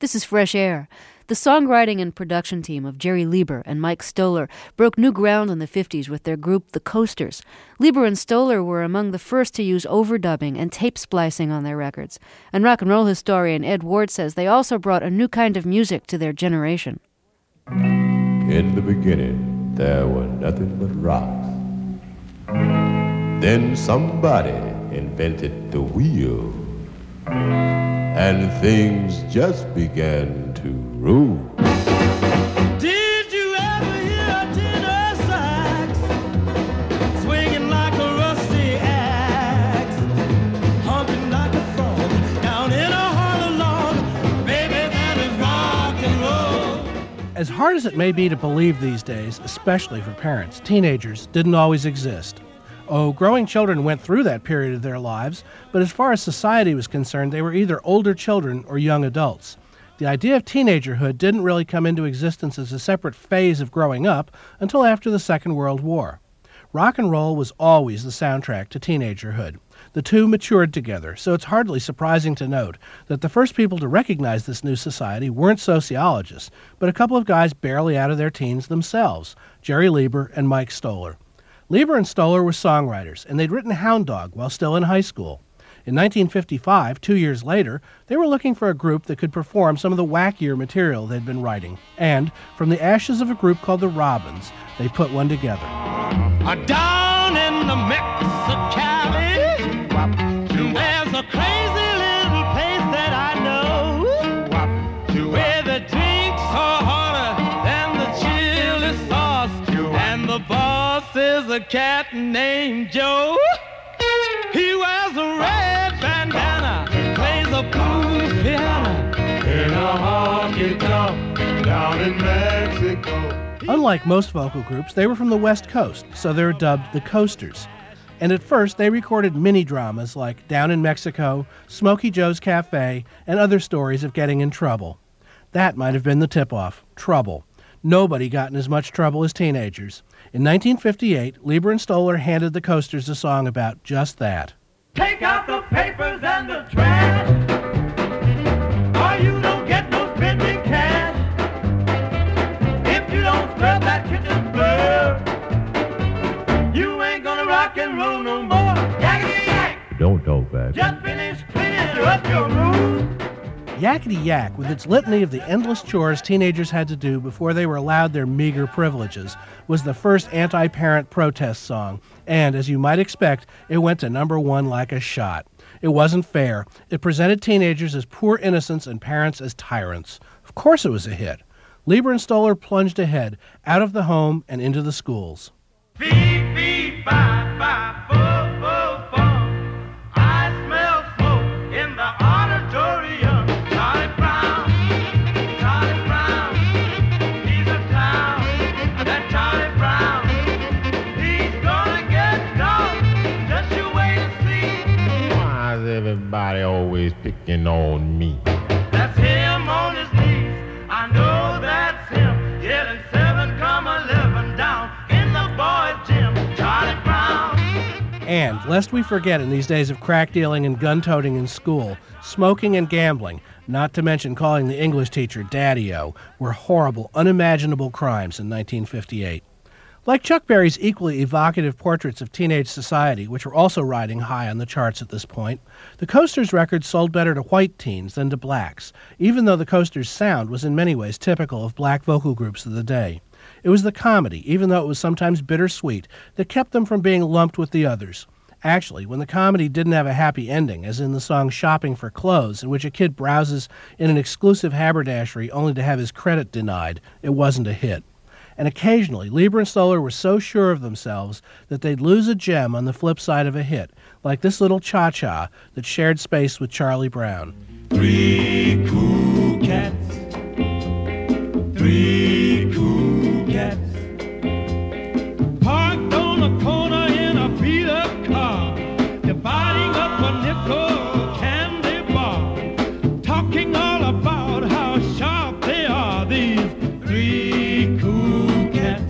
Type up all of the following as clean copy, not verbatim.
This is Fresh Air. The songwriting and production team of Jerry Leiber and Mike Stoller broke new ground in the 50s with their group The Coasters. Leiber and Stoller were among the first to use overdubbing and tape splicing on their records. And rock and roll historian Ed Ward says they also brought a new kind of music to their generation. In the beginning, there were nothing but rocks. Then somebody invented the wheel, and things just began to rule. Did you ever hear a tenor sax swinging like a rusty axe, humping like a frog down in a hollow log? Baby, that is rock and roll. As hard as it may be to believe these days, especially for parents, teenagers didn't always exist. Oh, growing children went through that period of their lives, but as far as society was concerned, they were either older children or young adults. The idea of teenagerhood didn't really come into existence as a separate phase of growing up until after the Second World War. Rock and roll was always the soundtrack to teenagerhood. The two matured together, so it's hardly surprising to note that the first people to recognize this new society weren't sociologists, but a couple of guys barely out of their teens themselves, Jerry Leiber and Mike Stoller. Leiber and Stoller were songwriters, and they'd written Hound Dog while still in high school. In 1955, 2 years later, they were looking for a group that could perform some of the wackier material they'd been writing. And from the ashes of a group called the Robins, they put one together. Down in the Mexicali, there's a crazy little place that I know, where the drinks are hotter than the chili sauce, and the boss is a cat named Joe. He wears a red bandana, plays a blues piano in a honky tonk down in Mexico. Unlike most vocal groups, they were from the West Coast, so they were dubbed the Coasters. And at first, they recorded mini-dramas like Down in Mexico, Smokey Joe's Cafe, and other stories of getting in trouble. That might have been the tip-off, trouble. Nobody got in as much trouble as teenagers. In 1958, Leiber and Stoller handed the Coasters a song about just that. Take out the papers and the trash, or you don't get no spending cash. If you don't scrub that kitchen floor, you ain't gonna rock and roll no more. Yakety yak! Don't talk back. Just finish cleaning up your room. Yakety Yak, with its litany of the endless chores teenagers had to do before they were allowed their meager privileges, was the first anti-parent protest song, and, as you might expect, it went to number one like a shot. It wasn't fair. It presented teenagers as poor innocents and parents as tyrants. Of course it was a hit. Leiber and Stoller plunged ahead, out of the home and into the schools. Fee, fee, fi, fi, fo, fo, fo. I smell smoke in the auditorium. Charlie Brown, he's a clown. That Charlie Brown, he's gonna get done. Just you wait and see. Why is everybody always picking on me? That's him on his knees. I know that's him. Yelling 7,11 down in the boys' gym. Charlie Brown. And, lest we forget in these days of crack dealing and gun-toting in school, smoking and gambling, not to mention calling the English teacher Daddy-O, were horrible, unimaginable crimes in 1958. Like Chuck Berry's equally evocative portraits of teenage society, which were also riding high on the charts at this point, the Coasters records sold better to white teens than to blacks, even though the Coasters' sound was in many ways typical of black vocal groups of the day. It was the comedy, even though it was sometimes bittersweet, that kept them from being lumped with the others. Actually, when the comedy didn't have a happy ending, as in the song Shopping for Clothes, in which a kid browses in an exclusive haberdashery only to have his credit denied, it wasn't a hit. And occasionally, Leiber and Stoller were so sure of themselves that they'd lose a gem on the flip side of a hit, like this little cha-cha that shared space with Charlie Brown. 3 cool cats, 3 cool cats, parked on a corner in a beat-up car, dividing up a nickel candy bar, talking all about how sharp they are, these 3 cool cats,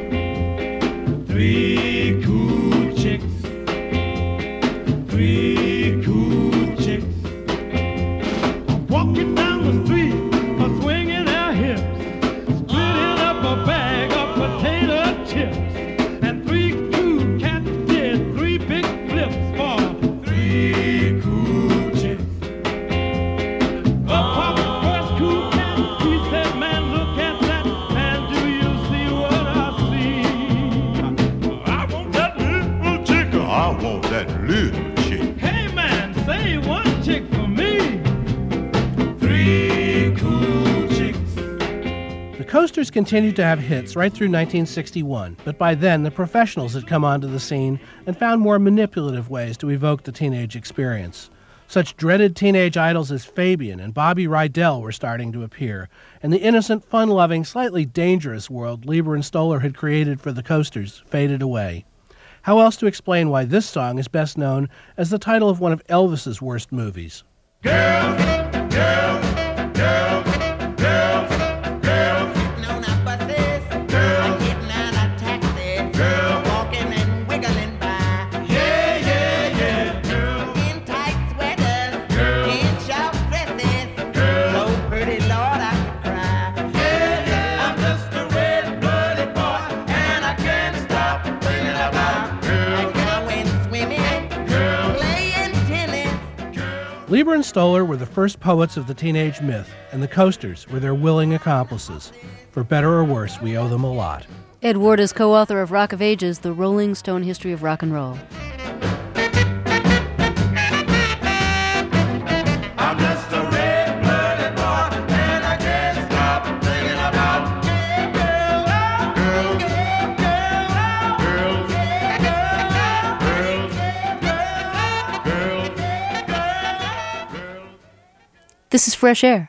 3 cool chicks, 3 cool chicks, walking down Coasters continued to have hits right through 1961, but by then the professionals had come onto the scene and found more manipulative ways to evoke the teenage experience. Such dreaded teenage idols as Fabian and Bobby Rydell were starting to appear, and the innocent, fun-loving, slightly dangerous world Leiber and Stoller had created for the Coasters faded away. How else to explain why this song is best known as the title of one of Elvis's worst movies? Girls, girls, girls, girls, girls. Sitting on our buses, girls. Getting out of taxis, girls. Walking and wiggling by. Yeah, yeah, yeah, girls. In tight sweaters, girls. In short dresses, girls. So pretty, Lord, I could cry. Yeah, yeah, I'm just a red-blooded boy, and I can't stop thinking about girls. And going swimming, girls. Playing tennis, girls. Leiber and Stoller were the first poets of the teenage myth, and the Coasters were their willing accomplices. For better or worse, we owe them a lot. Ed Ward is co-author of Rock of Ages, The Rolling Stone History of Rock and Roll. I'm just a red-blooded boy, and I can't stop thinking about girls, girls, girls, girls, girls, girls. This is Fresh Air.